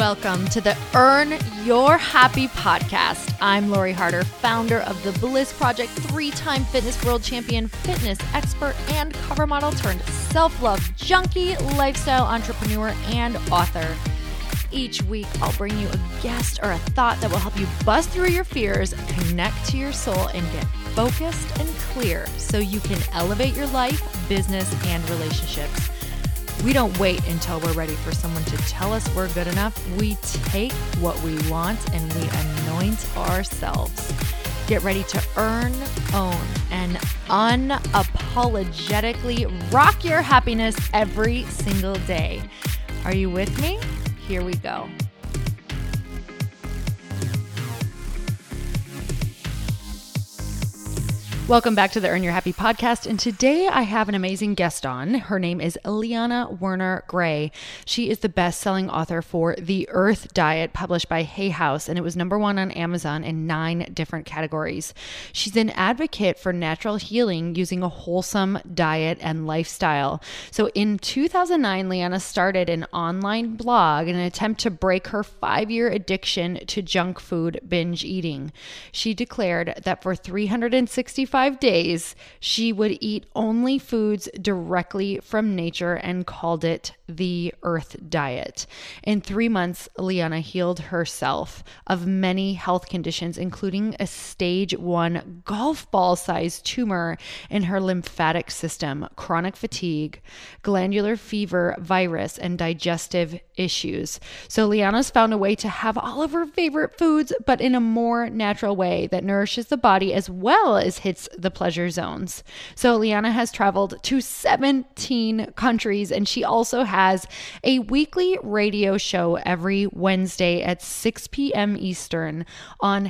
Welcome to the Earn Your Happy podcast. I'm Lori Harder, founder of The Bliss Project, 3-time fitness world champion, fitness expert, and cover model turned self-love junkie, lifestyle entrepreneur, and author. Each week, I'll bring you a guest or a thought that will help you bust through your fears, connect to your soul, and get focused and clear so you can elevate your life, business, and relationships. We don't wait until we're ready for someone to tell us we're good enough. We take what we want and we anoint ourselves. Get ready to earn, own, and unapologetically rock your happiness every single day. Are you with me? Here we go. Welcome back to the Earn Your Happy podcast. And today I have an amazing guest on. Her name is Liana Werner Gray. She is the best-selling author for The Earth Diet, published by Hay House, and it was #1 on Amazon in 9 different categories. She's an advocate for natural healing using a wholesome diet and lifestyle. So in 2009, Liana started an online blog in an attempt to break her 5-year addiction to junk food binge eating. She declared that for 365 days, she would eat only foods directly from nature and called it the Earth Diet. In 3 months, Liana healed herself of many health conditions, including a stage 1 golf ball-sized tumor in her lymphatic system, chronic fatigue, glandular fever, virus, and digestive issues. So Liana's found a way to have all of her favorite foods, but in a more natural way that nourishes the body as well as hits the pleasure zones. So Liana has traveled to 17 countries, and she also has a weekly radio show every Wednesday at 6 p.m. Eastern on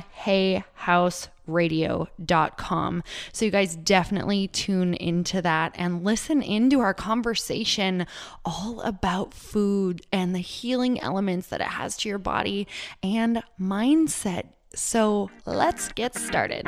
hayhouseradio.com. So you guys definitely tune into that and listen into our conversation all about food and the healing elements that it has to your body and mindset. So let's get started.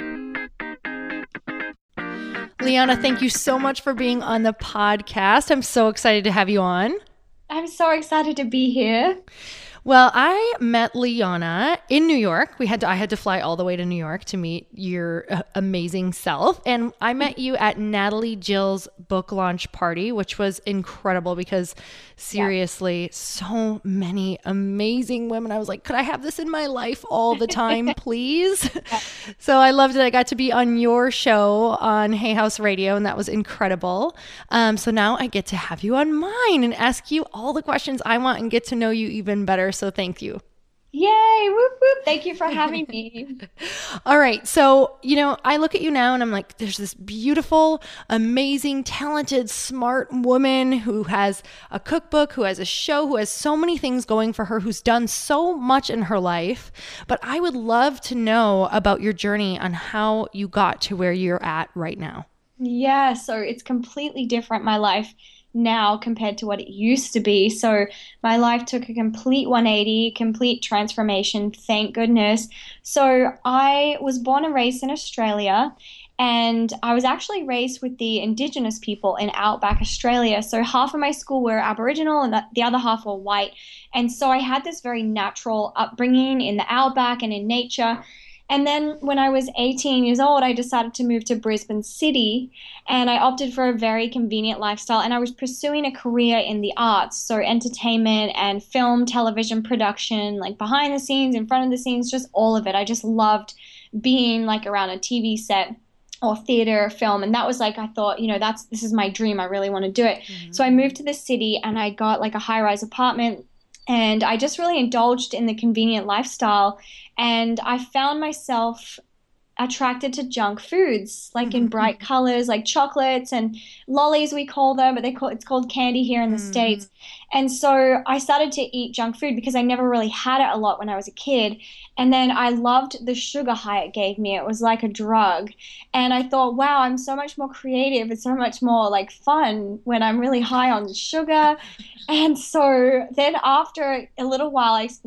Liana, thank you so much for being on the podcast. I'm so excited to have you on. I'm so excited to be here. Well, I met Liana in New York. I had to fly all the way to New York to meet your amazing self. And I met you at Natalie Jill's book launch party, which was incredible because seriously, so many amazing women. I was like, could I have this in my life all the time, please? So I loved it. I got to be on your show on Hay House Radio, and that was incredible. So now I get to have you on mine and ask you all the questions I want and get to know you even better. So thank you. Yay! Whoop, whoop. Thank you for having me. All right. So, I look at you now and I'm like, there's this beautiful, amazing, talented, smart woman who has a cookbook, who has a show, who has so many things going for her, who's done so much in her life. But I would love to know about your journey on how you got to where you're at right now. Yeah, so it's completely different, my life now compared to what it used to be. So my life took a complete 180, complete transformation, thank goodness. So I was born and raised in Australia, and I was actually raised with the Indigenous people in outback Australia. So half of my school were Aboriginal and the other half were white. And so I had this very natural upbringing in the outback and in nature. And then when I was 18 years old, I decided to move to Brisbane City, and I opted for a very convenient lifestyle, and I was pursuing a career in the arts, so entertainment and film, television production, like behind the scenes, in front of the scenes, just all of it. I just loved being like around a TV set or theater, film, and that was like, I thought, this is my dream. I really want to do it. Mm-hmm. So I moved to the city, and I got like a high-rise apartment. And I just really indulged in the convenient lifestyle. And I found myself attracted to junk foods, like in bright colors, like chocolates and lollies we call them, but it's called candy here in the States. And so I started to eat junk food because I never really had it a lot when I was a kid. And then I loved the sugar high it gave me. It was like a drug. And I thought, wow, I'm so much more creative. It's so much more like fun when I'm really high on sugar. And so then after a little while, I was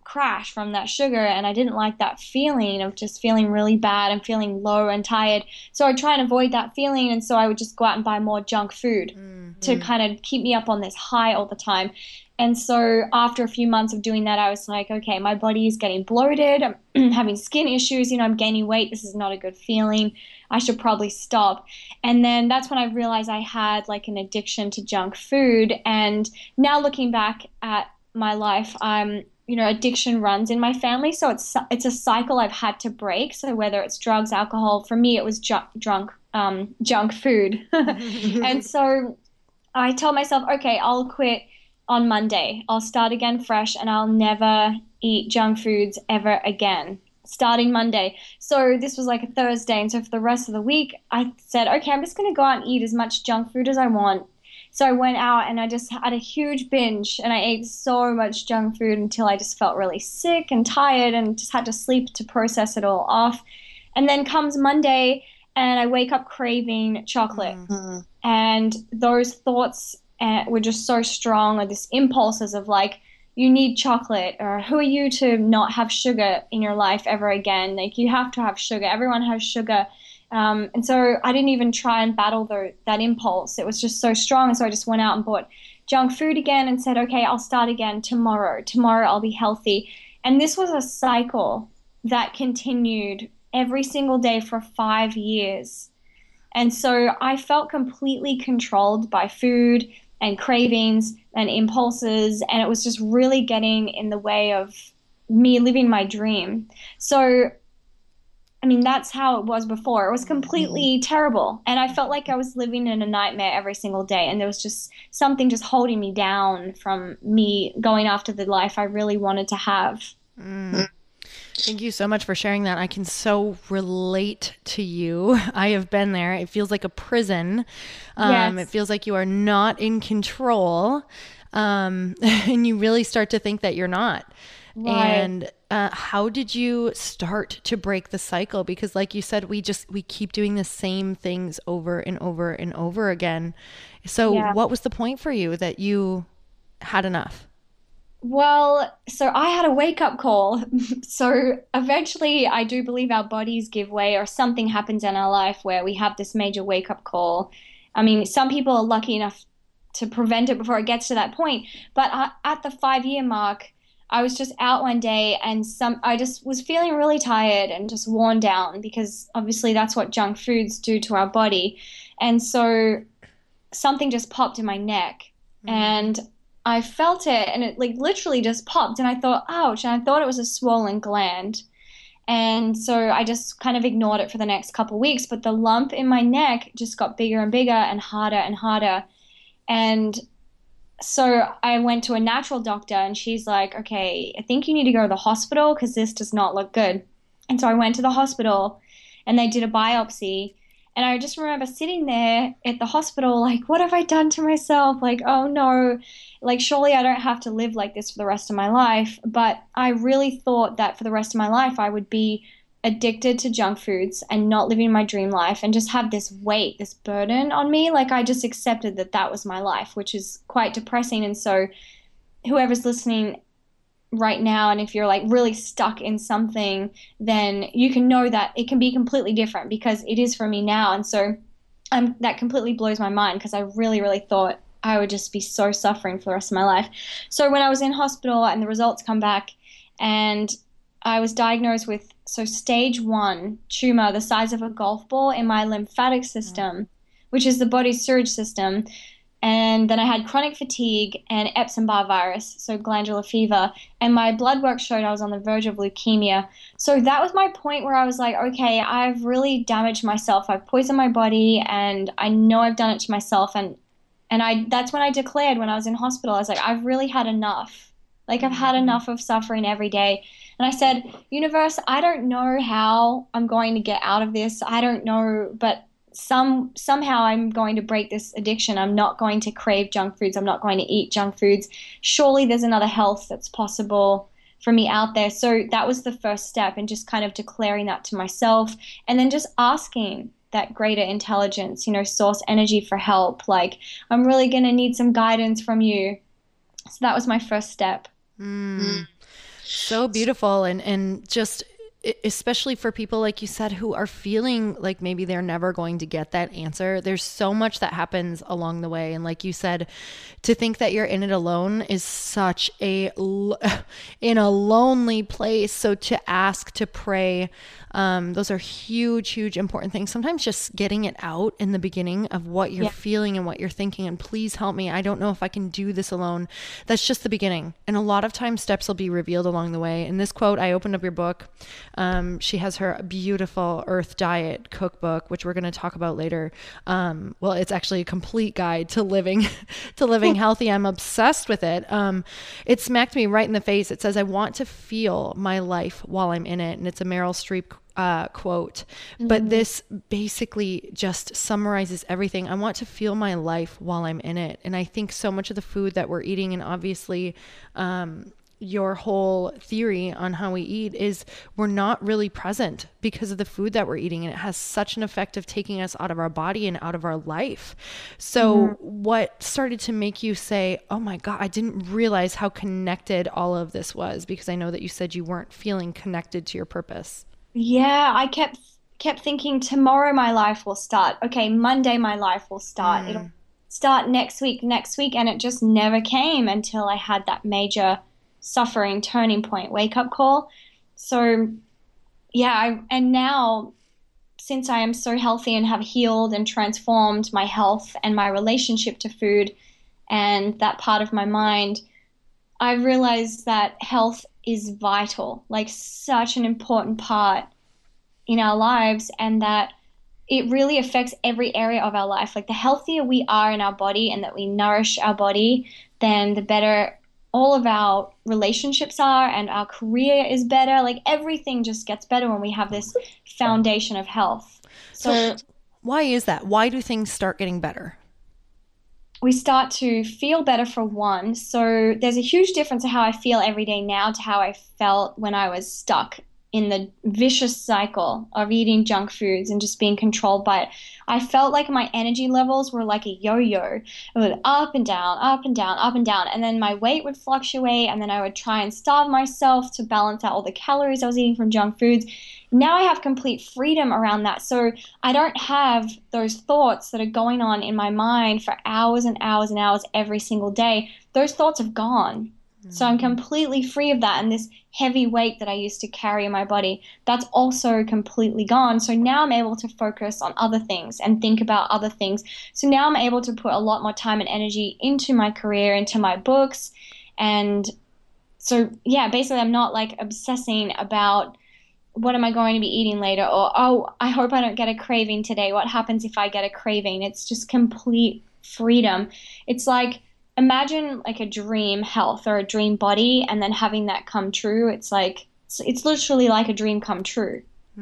crash from that sugar, and I didn't like that feeling of just feeling really bad and feeling low and tired. So I'd try and avoid that feeling, and so I would just go out and buy more junk food to kind of keep me up on this high all the time. And so after a few months of doing that, I was like, okay, my body is getting bloated. I'm having skin issues. I'm gaining weight. This is not a good feeling. I should probably stop. And then that's when I realized I had like an addiction to junk food. And now looking back at my life, addiction runs in my family. So it's a cycle I've had to break. So whether it's drugs, alcohol, for me, it was junk food. And so I told myself, okay, I'll quit on Monday. I'll start again fresh, and I'll never eat junk foods ever again, starting Monday. So this was like a Thursday. And so for the rest of the week, I said, okay, I'm just going to go out and eat as much junk food as I want. So I went out and I just had a huge binge, and I ate so much junk food until I just felt really sick and tired and just had to sleep to process it all off. And then comes Monday and I wake up craving chocolate. And those thoughts were just so strong, or this impulses of like, you need chocolate, or who are you to not have sugar in your life ever again? Like, you have to have sugar. Everyone has sugar. And so I didn't even try and battle that impulse. It was just so strong. And so I just went out and bought junk food again and said, okay, I'll start again tomorrow. Tomorrow I'll be healthy. And this was a cycle that continued every single day for 5 years. And so I felt completely controlled by food and cravings and impulses, and it was just really getting in the way of me living my dream. So, I mean, that's how it was before. It was completely terrible, and I felt like I was living in a nightmare every single day, and there was just something just holding me down from me going after the life I really wanted to have. Thank you so much for sharing that. I can so relate to you. I have been there. It feels like a prison. Yes. It feels like you are not in control. And you really start to think that you're not. Right. And how did you start to break the cycle? Because like you said, we keep doing the same things over and over and over again. So what was the point for you that you had enough? Well, so I had a wake-up call. So eventually, I do believe our bodies give way, or something happens in our life where we have this major wake-up call. I mean, some people are lucky enough to prevent it before it gets to that point. But at the 5-year mark, I was just out one day, and I just was feeling really tired and just worn down, because obviously that's what junk foods do to our body. And so something just popped in my neck, and I felt it, and it like literally just popped, and I thought, ouch, and I thought it was a swollen gland. And so I just kind of ignored it for the next couple of weeks, but the lump in my neck just got bigger and bigger and harder and harder. And so I went to a natural doctor, and she's like, okay, I think you need to go to the hospital because this does not look good. And so I went to the hospital, and they did a biopsy. And I just remember sitting there at the hospital, like, what have I done to myself? Like, oh no, like, surely I don't have to live like this for the rest of my life. But I really thought that for the rest of my life, I would be addicted to junk foods and not living my dream life and just have this weight, this burden on me. Like, I just accepted that that was my life, which is quite depressing. And so whoever's listening right now, and if you're like really stuck in something, then you can know that it can be completely different, because it is for me now. And so that completely blows my mind, because I really, really thought I would just be so suffering for the rest of my life. So when I was in hospital and the results come back, and I was diagnosed with stage 1 tumor the size of a golf ball in my lymphatic system, which is the body's sewage system. And then I had chronic fatigue and Epstein-Barr virus, so glandular fever. And my blood work showed I was on the verge of leukemia. So that was my point where I was like, okay, I've really damaged myself. I've poisoned my body, and I know I've done it to myself. And that's when I declared, when I was in hospital, I was like, I've really had enough. Like, I've had enough of suffering every day. And I said, universe, I don't know how I'm going to get out of this. I don't know, but somehow I'm going to break this addiction. I'm not going to crave junk foods. I'm not going to eat junk foods. Surely there's another health that's possible for me out there. So that was the first step, and just kind of declaring that to myself, and then just asking that greater intelligence, source energy, for help. Like, I'm really going to need some guidance from you. So that was my first step. So beautiful. And just especially for people like you said who are feeling like maybe they're never going to get that answer. There's so much that happens along the way, and like you said, to think that you're in it alone is such in a lonely place. So to ask, to pray, those are huge, huge important things. Sometimes just getting it out in the beginning of what you're feeling and what you're thinking, and please help me, I don't know if I can do this alone. That's just the beginning, and a lot of times steps will be revealed along the way. In this quote, I opened up your book. She has her beautiful Earth Diet cookbook, which we're going to talk about later. Well, it's actually a complete guide to living to living healthy. I'm obsessed with it. It smacked me right in the face. It says, "I want to feel my life while I'm in it," and it's a Meryl Streep quote. But this basically just summarizes everything. I want to feel my life while I'm in it, and I think so much of the food that we're eating, and obviously, your whole theory on how we eat is we're not really present because of the food that we're eating, and it has such an effect of taking us out of our body and out of our life. So what started to make you say, oh my God, I didn't realize how connected all of this was? Because I know that you said you weren't feeling connected to your purpose. Yeah, I kept thinking tomorrow my life will start. Okay, Monday my life will start. It'll start next week, and it just never came until I had that major suffering turning point wake up call. So yeah, and now since I am so healthy and have healed and transformed my health and my relationship to food and that part of my mind, I realized that health is vital, like such an important part in our lives, and that it really affects every area of our life. Like the healthier we are in our body and that we nourish our body, then the better all of our relationships are, and our career is better. Like everything just gets better when we have this foundation of health. So So why is that? Why do things start getting better? we start to feel better for one. So there's a huge difference in how I feel every day now to how I felt when I was stuck in the vicious cycle of eating junk foods and just being controlled by it. I felt like my energy levels were like a yo-yo. It would up and down, up and down, up and down. And then my weight would fluctuate, and then I would try and starve myself to balance out all the calories I was eating from junk foods. Now I have complete freedom around that. So I don't have those thoughts that are going on in my mind for hours and hours and hours every single day. Those thoughts have gone. So I'm completely free of that. And this heavy weight that I used to carry in my body, that's also completely gone. So now I'm able to focus on other things and think about other things. So now I'm able to put a lot more time and energy into my career, into my books. And so, yeah, basically I'm not like obsessing about what am I going to be eating later, or, oh, I hope I don't get a craving today. What happens if I get a craving? It's just complete freedom. It's like, imagine like a dream health or a dream body, and then having that come true. It's like, it's literally like a dream come true.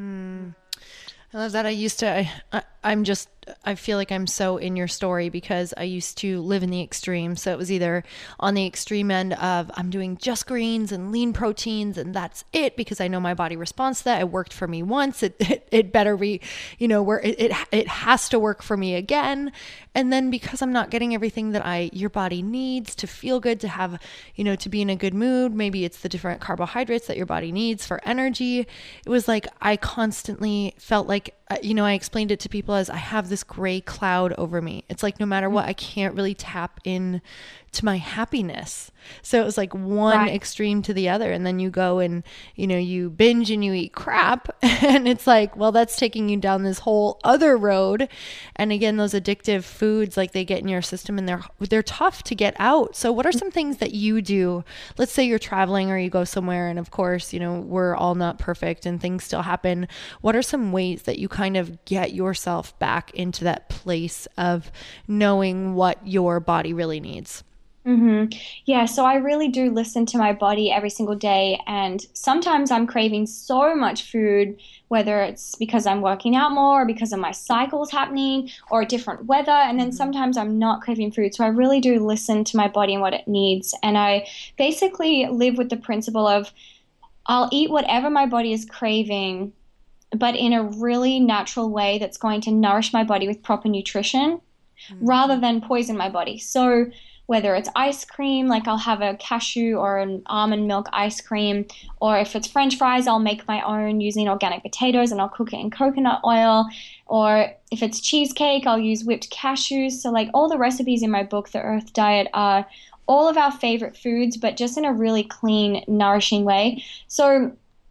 I love that. I'm just, I feel like I'm so in your story because I used to live in the extreme. So it was either on the extreme end of I'm doing just greens and lean proteins and that's it because I know my body responds to that. It worked for me once. It better be, where it has to work for me again. And then because I'm not getting everything that your body needs to feel good, to have, to be in a good mood, maybe it's the different carbohydrates that your body needs for energy. It was like I constantly felt like, I explained it to people as I have this gray cloud over me. It's like no matter what, I can't really tap in to my happiness. So it was like one extreme to the other. And then you go and, you binge and you eat crap. And it's like, well, that's taking you down this whole other road. And again, those addictive foods, like they get in your system and they're tough to get out. So what are some things that you do? Let's say you're traveling or you go somewhere. And of course, we're all not perfect and things still happen. What are some ways that you kind of get yourself back into that place of knowing what your body really needs? Yeah, so I really do listen to my body every single day, and sometimes I'm craving so much food, whether it's because I'm working out more or because of my cycles happening or different weather, and then sometimes I'm not craving food. So I really do listen to my body and what it needs, and I basically live with the principle of I'll eat whatever my body is craving, but in a really natural way that's going to nourish my body with proper nutrition rather than poison my body. So whether it's ice cream, like I'll have a cashew or an almond milk ice cream, or if it's French fries, I'll make my own using organic potatoes and I'll cook it in coconut oil. Or if it's cheesecake, I'll use whipped cashews. So, like all the recipes in my book, The Earth Diet, are all of our favorite foods, but just in a really clean, nourishing way. So,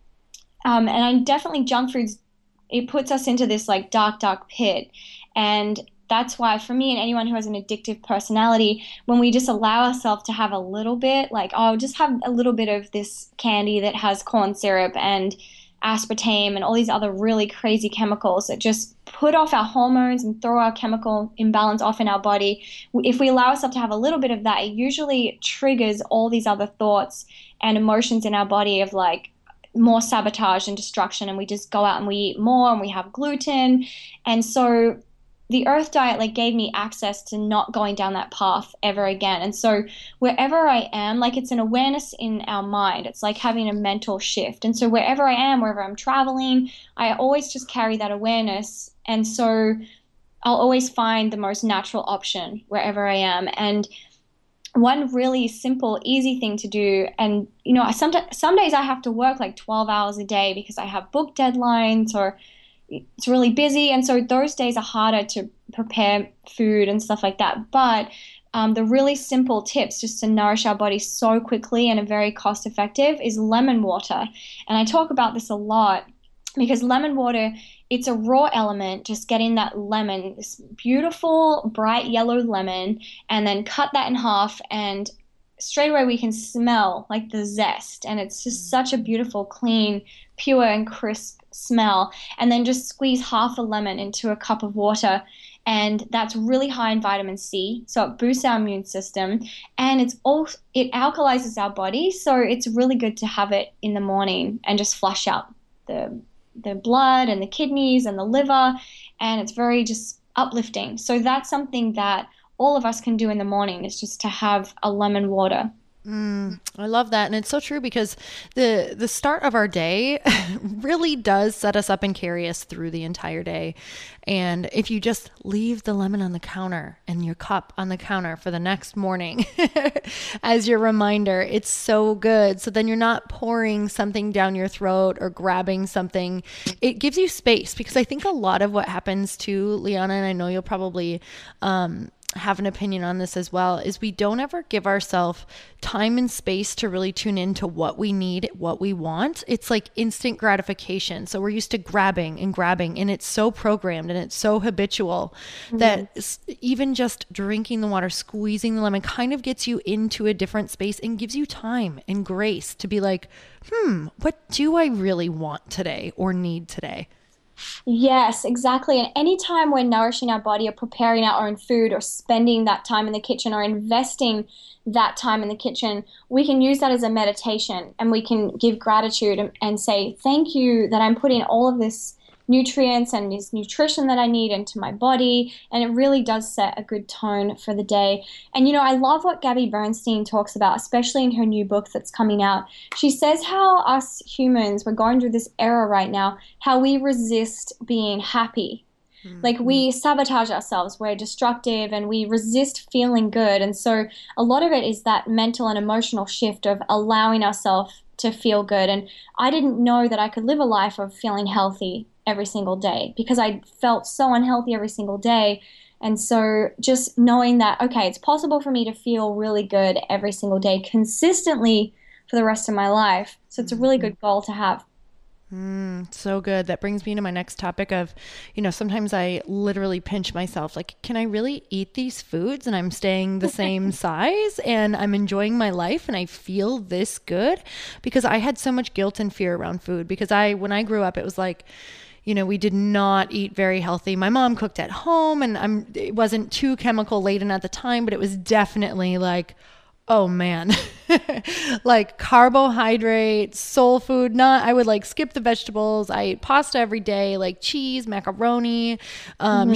and I definitely junk foods, it puts us into this like dark, dark pit. And that's why for me and anyone who has an addictive personality, when we just allow ourselves to have a little bit, like, oh, just have a little bit of this candy that has corn syrup and aspartame and all these other really crazy chemicals that just put off our hormones and throw our chemical imbalance off in our body. If we allow ourselves to have a little bit of that, it usually triggers all these other thoughts and emotions in our body of like more sabotage and destruction. And we just go out and we eat more and we have gluten. And so the Earth Diet like gave me access to not going down that path ever again. And so wherever I am, like it's an awareness in our mind. It's like having a mental shift. And so wherever I am, wherever I'm traveling, I always just carry that awareness. And so I'll always find the most natural option wherever I am. And one really simple, easy thing to do, and you know, some days I have to work like 12 hours a day because I have book deadlines or it's really busy, and so those days are harder to prepare food and stuff like that. But the really simple tips just to nourish our body so quickly and are very cost effective is lemon water. And I talk about this a lot because lemon water, it's a raw element, just getting that lemon, this beautiful bright yellow lemon, and then cut that in half, and straight away we can smell like the zest, and it's just such a beautiful, clean, pure and crisp smell. And then just squeeze half a lemon into a cup of water, and that's really high in vitamin C, so it boosts our immune system, and it alkalizes our body, so it's really good to have it in the morning and just flush out the blood and the kidneys and the liver, and it's very just uplifting. So that's something that all of us can do in the morning, is just to have a lemon water. I love that. And it's so true because the start of our day really does set us up and carry us through the entire day. And if you just leave the lemon on the counter and your cup on the counter for the next morning as your reminder, it's so good. So then you're not pouring something down your throat or grabbing something. It gives you space, because I think a lot of what happens to Liana, and I know you'll probably have an opinion on this as well, is we don't ever give ourselves time and space to really tune into what we need, what we want. It's like instant gratification. So we're used to grabbing, and it's so programmed and it's so habitual that even just drinking the water, squeezing the lemon kind of gets you into a different space and gives you time and grace to be like, what do I really want today or need today? Yes, exactly. And anytime we're nourishing our body or preparing our own food or spending that time in the kitchen or investing that time in the kitchen, we can use that as a meditation, and we can give gratitude and say, thank you that I'm putting all of this nutrients and this nutrition that I need into my body. And it really does set a good tone for the day. And, you know, I love what Gabby Bernstein talks about, especially in her new book that's coming out. She says how us humans, we're going through this era right now, how we resist being happy. Like we sabotage ourselves, we're destructive, and we resist feeling good. And so a lot of it is that mental and emotional shift of allowing ourselves to feel good. And I didn't know that I could live a life of feeling healthy every single day, because I felt so unhealthy every single day. And so just knowing that, okay, it's possible for me to feel really good every single day consistently for the rest of my life. So it's a really good goal to have. So good. That brings me to my next topic of, you know, sometimes I literally pinch myself, like, can I really eat these foods and I'm staying the same size and I'm enjoying my life and I feel this good? Because I had so much guilt and fear around food, because when I grew up, it was like, you know, we did not eat very healthy. My mom cooked at home, and it wasn't too chemical laden at the time, but it was definitely like, oh man, like carbohydrates, soul food, I would like skip the vegetables. I ate pasta every day, like cheese, macaroni,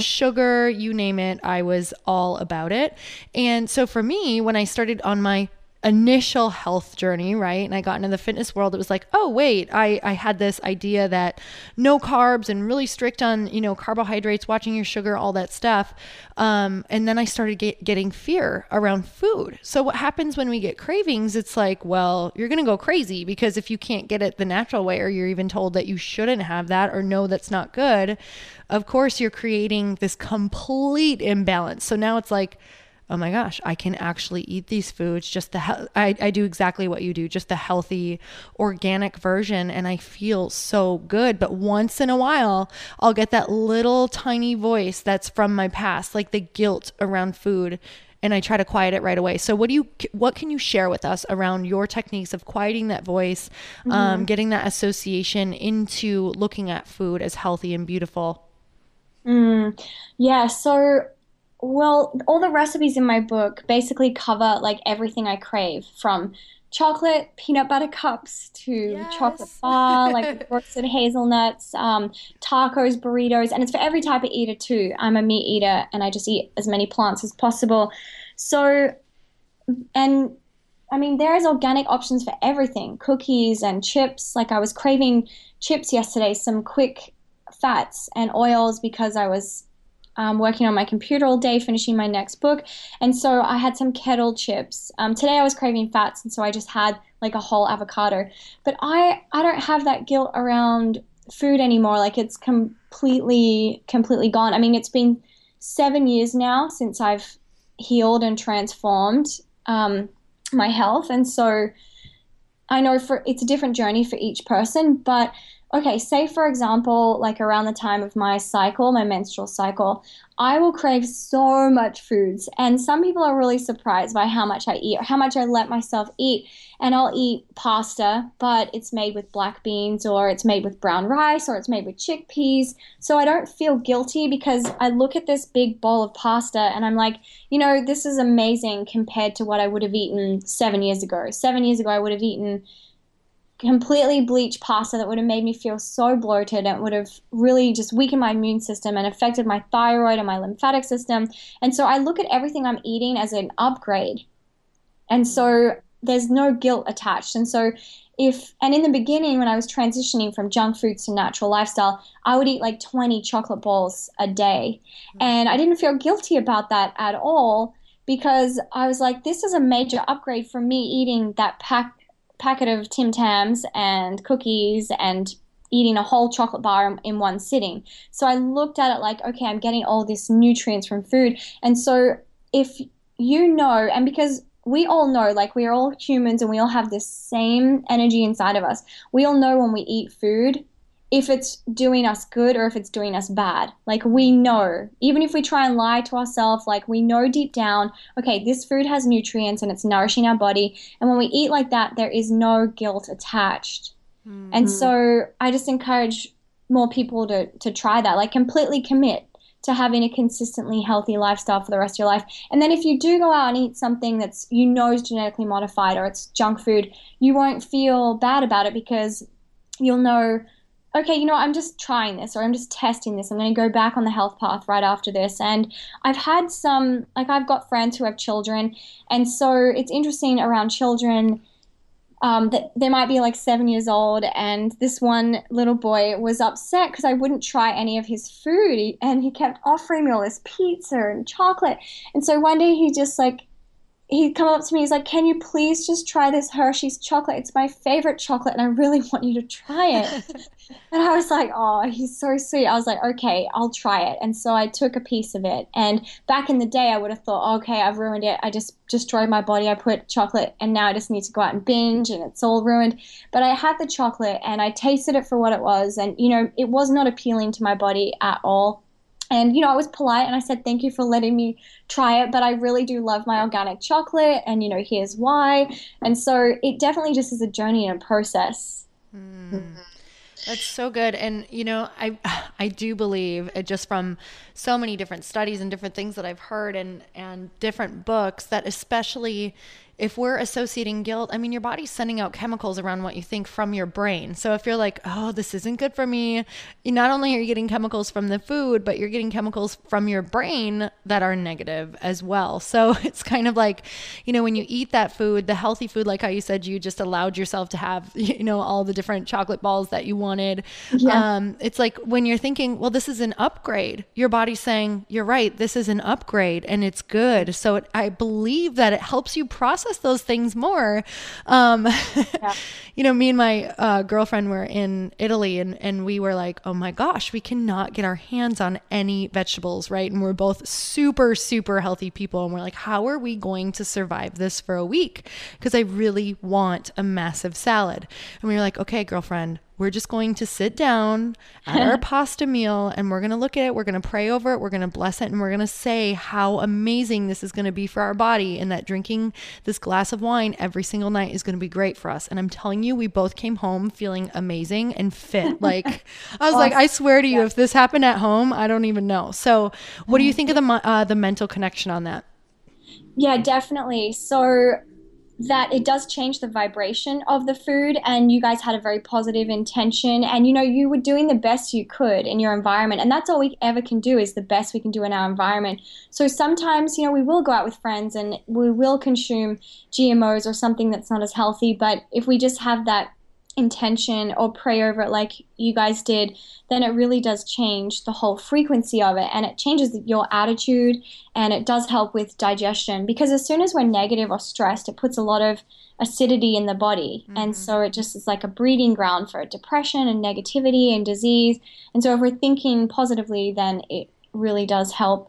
sugar, you name it. I was all about it. And so for me, when I started on my initial health journey, right? And I got into the fitness world, it was like, oh, wait, I had this idea that no carbs and really strict on, carbohydrates, watching your sugar, all that stuff. And then I started getting fear around food. So what happens when we get cravings? It's like, well, you're going to go crazy because if you can't get it the natural way, or you're even told that you shouldn't have that, or no, that's not good, of course, you're creating this complete imbalance. So now it's like, oh my gosh, I can actually eat these foods, just I do exactly what you do, just the healthy, organic version, and I feel so good. But once in a while, I'll get that little tiny voice that's from my past, like the guilt around food, and I try to quiet it right away. So what can you share with us around your techniques of quieting that voice, getting that association into looking at food as healthy and beautiful? Yeah, so well, all the recipes in my book basically cover like everything I crave, from chocolate peanut butter cups to chocolate Yes. bar, like roasted hazelnuts, tacos, burritos, and it's for every type of eater too. I'm a meat eater and I just eat as many plants as possible. So, and I mean, there's organic options for everything, cookies and chips. Like I was craving chips yesterday, some quick fats and oils because I was working on my computer all day, finishing my next book. And so I had some kettle chips. Today I was craving fats, and so I just had like a whole avocado. But I don't have that guilt around food anymore. Like it's completely gone. I mean, it's been 7 years now since I've healed and transformed my health, and so I know for it's a different journey for each person, but okay, say for example, like around the time of my cycle, my menstrual cycle, I will crave so much foods. And some people are really surprised by how much I eat or how much I let myself eat. And I'll eat pasta, but it's made with black beans or it's made with brown rice or it's made with chickpeas. So I don't feel guilty because I look at this big bowl of pasta and I'm like, this is amazing compared to what I would have eaten 7 years ago. 7 years ago, I would have eaten completely bleached pasta that would have made me feel so bloated and would have really just weakened my immune system and affected my thyroid and my lymphatic system. And so I look at everything I'm eating as an upgrade. And so there's no guilt attached. And so and in the beginning, when I was transitioning from junk foods to natural lifestyle, I would eat like 20 chocolate balls a day. And I didn't feel guilty about that at all because I was like, this is a major upgrade from me eating that packet of Tim Tams and cookies and eating a whole chocolate bar in one sitting. So I looked at it like, okay, I'm getting all this nutrients from food. And so if and because we all know, like we're all humans and we all have this same energy inside of us. We all know when we eat food, if it's doing us good or if it's doing us bad. Like we know, even if we try and lie to ourselves, like we know deep down, okay, this food has nutrients and it's nourishing our body. And when we eat like that, there is no guilt attached. And so I just encourage more people to try that, like completely commit to having a consistently healthy lifestyle for the rest of your life. And then if you do go out and eat something that's, is genetically modified or it's junk food, you won't feel bad about it because you'll know, okay, I'm just trying this or I'm just testing this. I'm going to go back on the health path right after this. And I've had I've got friends who have children. And so it's interesting around children that they might be like 7 years old. And this one little boy was upset because I wouldn't try any of his food. And he kept offering me all this pizza and chocolate. And so one day he'd come up to me, he's like, can you please just try this Hershey's chocolate? It's my favorite chocolate and I really want you to try it. And I was like, oh, he's so sweet. I was like, okay, I'll try it. And so I took a piece of it. And back in the day, I would have thought, okay, I've ruined it. I just destroyed my body. I put chocolate and now I just need to go out and binge and it's all ruined. But I had the chocolate and I tasted it for what it was. And, it was not appealing to my body at all. And, I was polite and I said, thank you for letting me try it, but I really do love my organic chocolate and, here's why. And so it definitely just is a journey and a process. That's so good. And, I do believe just from so many different studies and different things that I've heard and different books that especially if we're associating guilt, I mean, your body's sending out chemicals around what you think from your brain. So if you're like, oh, this isn't good for me, not only are you getting chemicals from the food, but you're getting chemicals from your brain that are negative as well. So it's kind of like, when you eat that food, the healthy food, like how you said, you just allowed yourself to have, all the different chocolate balls that you wanted. Yeah. It's like when you're thinking, well, this is an upgrade, your body's saying, you're right, this is an upgrade and it's good. So I believe that it helps you process those things more. Yeah. Me and my girlfriend were in Italy and we were like, oh my gosh, we cannot get our hands on any vegetables, right? And we're both super, super healthy people. And we're like, how are we going to survive this for a week? Because I really want a massive salad. And we were like, okay, girlfriend, we're just going to sit down at our pasta meal and we're going to look at it. We're going to pray over it. We're going to bless it. And we're going to say how amazing this is going to be for our body and that drinking this glass of wine every single night is going to be great for us. And I'm telling you, we both came home feeling amazing and fit. Like I was awesome. Like, I swear to you, if this happened at home, I don't even know. So what do you think of the mental connection on that? Yeah, definitely. So that it does change the vibration of the food, and you guys had a very positive intention, and you were doing the best you could in your environment, and that's all we ever can do is the best we can do in our environment. So sometimes we will go out with friends and we will consume GMOs or something that's not as healthy, but if we just have that intention or pray over it like you guys did, then it really does change the whole frequency of it, and it changes your attitude, and it does help with digestion, because as soon as we're negative or stressed, it puts a lot of acidity in the body. And so it just is like a breeding ground for depression and negativity and disease. And so if we're thinking positively, then it really does help.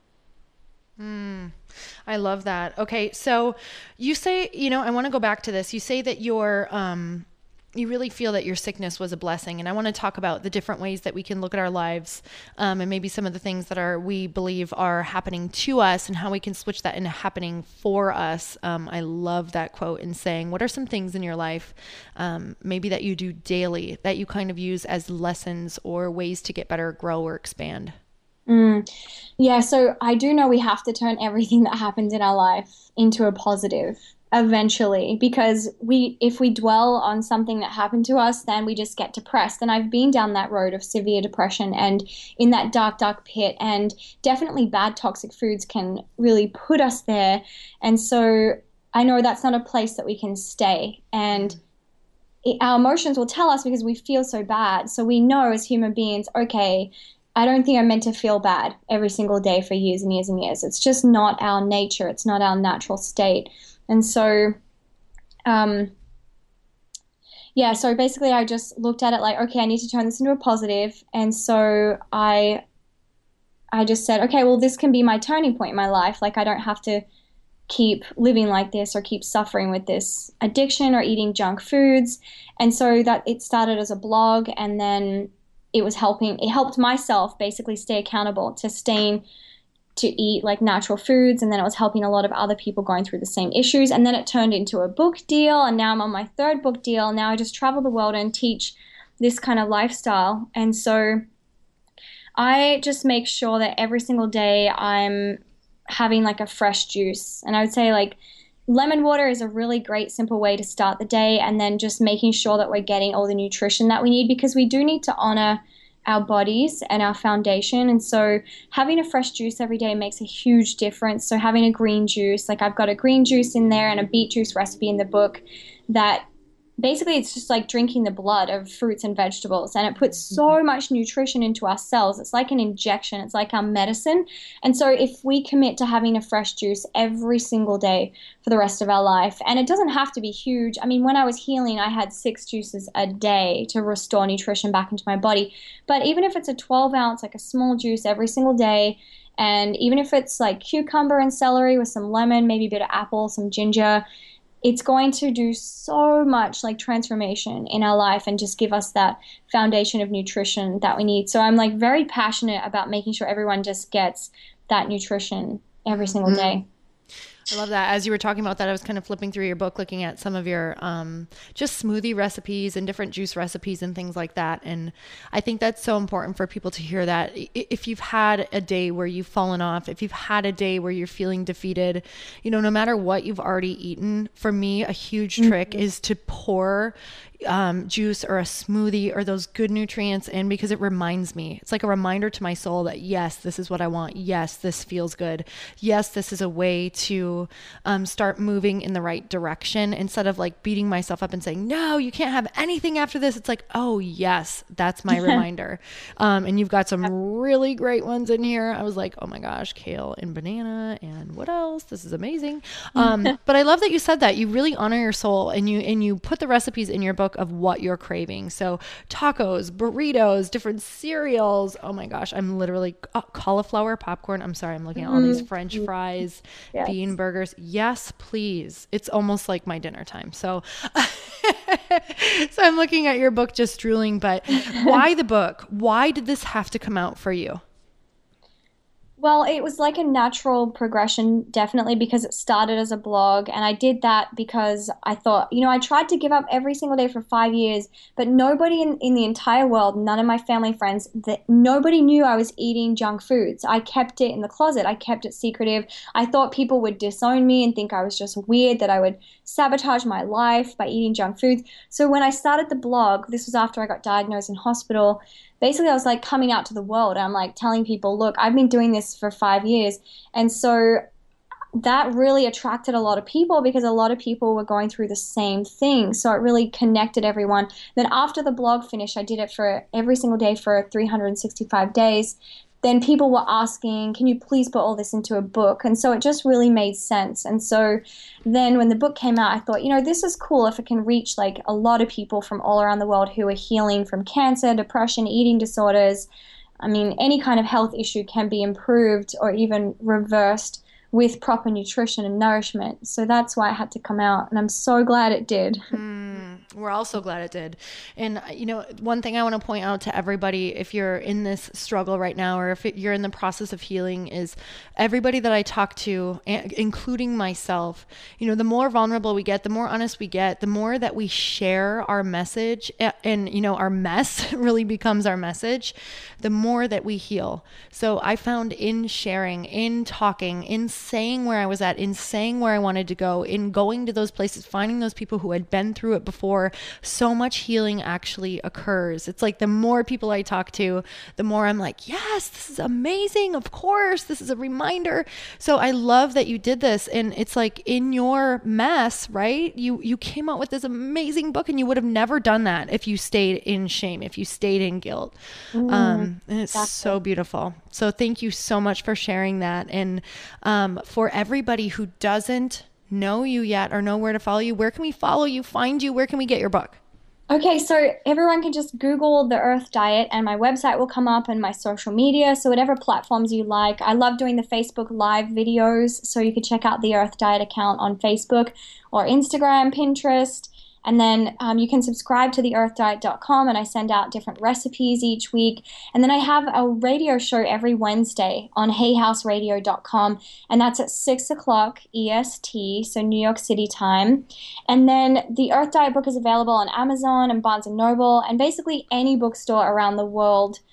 I love that. Okay, so you say, I want to go back to this. You say that you really feel that your sickness was a blessing. And I want to talk about the different ways that we can look at our lives, and maybe some of the things that we believe are happening to us and how we can switch that into happening for us. I love that quote in saying, what are some things in your life, maybe that you do daily that you kind of use as lessons or ways to get better, grow, or expand? Yeah, so I do know we have to turn everything that happens in our life into a positive eventually, because if we dwell on something that happened to us, then we just get depressed. And I've been down that road of severe depression and in that dark pit, and definitely bad toxic foods can really put us there. And so I know that's not a place that we can stay, and our emotions will tell us because we feel so bad. So we know as human beings, okay, I don't think I'm meant to feel bad every single day for years and years and years. It's just not our nature. It's not our natural state. And so, so basically I just looked at it like, okay, I need to turn this into a positive. And so I just said, okay, well, this can be my turning point in my life. Like, I don't have to keep living like this or keep suffering with this addiction or eating junk foods. And so that it started as a blog, and then it helped myself basically stay accountable to eat like natural foods, and then it was helping a lot of other people going through the same issues. And then it turned into a book deal, and now I'm on my third book deal. Now I just travel the world and teach this kind of lifestyle. And so I just make sure that every single day I'm having like a fresh juice. And I would say like lemon water is a really great simple way to start the day, and then just making sure that we're getting all the nutrition that we need, because we do need to honor our bodies and our foundation. And so having a fresh juice every day makes a huge difference. So having a green juice, like I've got a green juice in there and a beet juice recipe in the book that basically it's just like drinking the blood of fruits and vegetables, and it puts so much nutrition into our cells. It's like an injection. It's like our medicine. And so if we commit to having a fresh juice every single day for the rest of our life, and it doesn't have to be huge. I mean, when I was healing, I had 6 juices a day to restore nutrition back into my body. But even if it's a 12 ounce, like a small juice every single day, and even if it's like cucumber and celery with some lemon, maybe a bit of apple, some ginger, it's going to do so much like transformation in our life and just give us that foundation of nutrition that we need. So I'm like very passionate about making sure everyone just gets that nutrition every single day. I love that. As you were talking about that, I was kind of flipping through your book, looking at some of your just smoothie recipes and different juice recipes and things like that. And I think that's so important for people to hear that if you've had a day where you've fallen off, if you've had a day where you're feeling defeated, no matter what you've already eaten, for me, a huge trick is to pour juice or a smoothie or those good nutrients in, because it reminds me, it's like a reminder to my soul that yes, this is what I want. Yes, this feels good. Yes, this is a way to start moving in the right direction, instead of like beating myself up and saying, no, you can't have anything after this. It's like, oh yes, that's my reminder. And you've got some really great ones in here. I was like, oh my gosh, kale and banana and what else? This is amazing. But I love that you said that. You really honor your soul, and you put the recipes in your book of what you're craving. So tacos, burritos, different cereals. Oh my gosh, I'm literally cauliflower popcorn. I'm sorry, I'm looking at all these French fries, Yes. bean burgers. Yes, please. It's almost like my dinner time. So, so I'm looking at your book, just drooling. But why the book? Why did this have to come out for you? Well, it was like a natural progression, definitely, because it started as a blog. And I did that because I thought, I tried to give up every single day for 5 years, but nobody in the entire world, none of my family, friends, that nobody knew I was eating junk foods. I kept it in the closet. I kept it secretive. I thought people would disown me and think I was just weird, that I would sabotage my life by eating junk foods. So when I started the blog, this was after I got diagnosed in hospital. Basically, I was like coming out to the world. I'm like telling people, look, I've been doing this for 5 years. And so that really attracted a lot of people, because a lot of people were going through the same thing. So it really connected everyone. Then after the blog finished, I did it for every single day for 365 days. Then people were asking, can you please put all this into a book? And so it just really made sense. And so then when the book came out, I thought, this is cool if it can reach like a lot of people from all around the world who are healing from cancer, depression, eating disorders. I mean, any kind of health issue can be improved or even reversed with proper nutrition and nourishment. So that's why it had to come out. And I'm so glad it did. We're all so glad it did. And, one thing I want to point out to everybody, if you're in this struggle right now, or if you're in the process of healing, is everybody that I talk to, including myself, the more vulnerable we get, the more honest we get, the more that we share our message, and, our mess really becomes our message, the more that we heal. So I found in sharing, in talking, in saying where I was at, in saying where I wanted to go, in going to those places, finding those people who had been through it before, so much healing actually occurs. It's like the more people I talk to, the more I'm like, yes, this is amazing. Of course, this is a reminder. So I love that you did this. And it's like in your mess, right? You came out with this amazing book, and you would have never done that if you stayed in shame, if you stayed in guilt. And it's so beautiful. So thank you so much for sharing that. And for everybody who doesn't know you yet or know where to follow you, where can we follow you, find you? Where can we get your book? Okay, so everyone can just Google The Earth Diet and my website will come up, and my social media. So whatever platforms you like. I love doing the Facebook Live videos. So you could check out the Earth Diet account on Facebook or Instagram, Pinterest. And then you can subscribe to theearthdiet.com, and I send out different recipes each week. And then I have a radio show every Wednesday on hayhouseradio.com, and that's at 6 o'clock EST, so New York City time. And then the Earth Diet book is available on Amazon and Barnes & Noble and basically any bookstore around the world.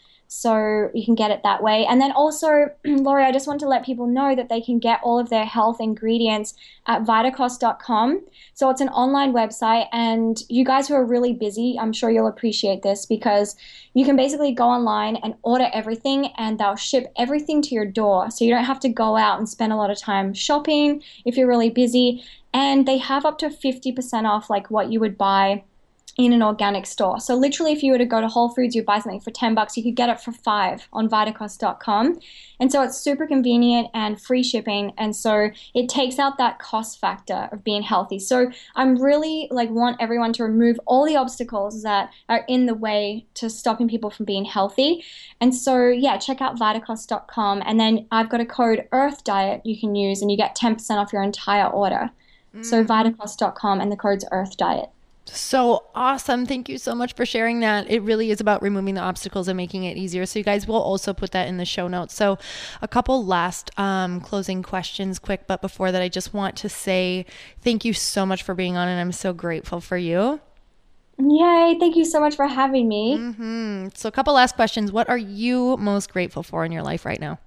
So you can get it that way. And then also, Lori, I just want to let people know that they can get all of their health ingredients at vitacost.com. So it's an online website, and you guys who are really busy, I'm sure you'll appreciate this, because you can basically go online and order everything, and they'll ship everything to your door. So you don't have to go out and spend a lot of time shopping if you're really busy. And they have up to 50% off like what you would buy in an organic store. So literally, if you were to go to Whole Foods, you buy something for $10, you could get it for $5 on vitacost.com. And so it's super convenient and free shipping. And so it takes out that cost factor of being healthy. So I'm really want everyone to remove all the obstacles that are in the way to stopping people from being healthy. And so, yeah, check out vitacost.com. And then I've got a code Earth Diet you can use, and you get 10% off your entire order. So vitacost.com, and the code's Earth Diet. So awesome. Thank you so much for sharing that. It really is about removing the obstacles and making it easier. So you guys will also put that in the show notes. So a couple last closing questions quick. But before that, I just want to say thank you so much for being on, and I'm so grateful for you. Yay, thank you so much for having me. So a couple last questions. What are you most grateful for in your life right now?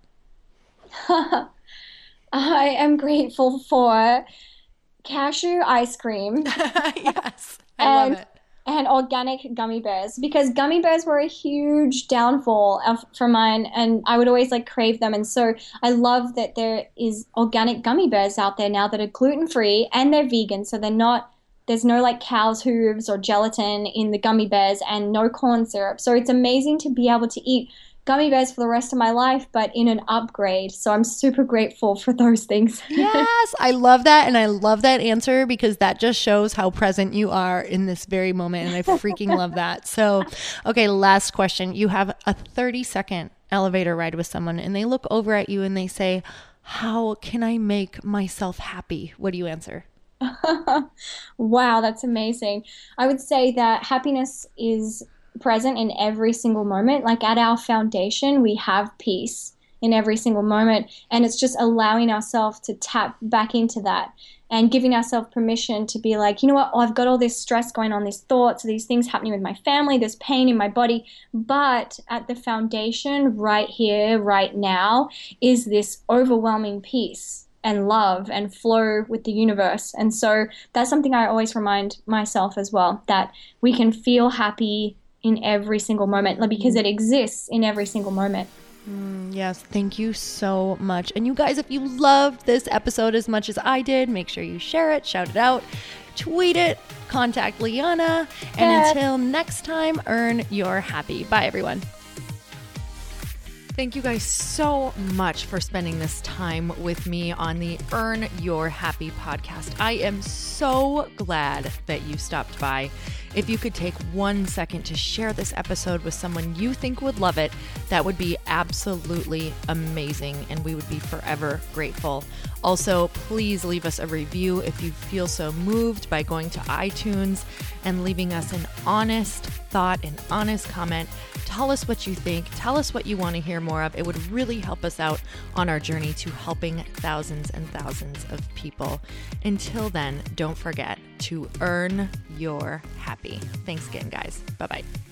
I am grateful for cashew ice cream Yes, I love and it. and organic gummy bears because gummy bears were a huge downfall for mine, and I would always like crave them. And so I love that there is organic gummy bears out there now that are gluten free and they're vegan, so they're not, there's no like cow's hooves or gelatin in the gummy bears and no corn syrup. So it's amazing to be able to eat gummy bears for the rest of my life, but in an upgrade. So I'm super grateful for those things. Yes, I love that. And I love that answer because that just shows how present you are in this very moment. And I freaking love that. So, okay, last question. You have a 30-second elevator ride with someone and they look over at you and they say, how can I make myself happy? What do you answer? Wow, that's amazing. I would say that happiness is present in every single moment. Like at our foundation, we have peace in every single moment. And it's just allowing ourselves to tap back into that and giving ourselves permission to be like, you know what, oh, I've got all this stress going on, these thoughts, these things happening with my family, there's pain in my body. But at the foundation, right here, right now, is this overwhelming peace and love and flow with the universe. And so that's something I always remind myself as well, that we can feel happy in every single moment, like, because it exists in every single moment. Yes, thank you so much. And you guys, if you loved this episode as much as I did, make sure you share it, shout it out, tweet it, contact Liana. And until next time, earn your happy. Bye, everyone. Thank you guys so much for spending this time with me on the Earn Your Happy podcast. I am so glad that you stopped by. If you could take 1 second to share this episode with someone you think would love it, that would be absolutely amazing, and we would be forever grateful. Also, please leave us a review if you feel so moved by going to iTunes and leaving us an honest thought, an honest comment. Tell us what you think. Tell us what you want to hear more of. It would really help us out on our journey to helping thousands and thousands of people. Until then, don't forget to earn your happy. Thanks again, guys. Bye-bye.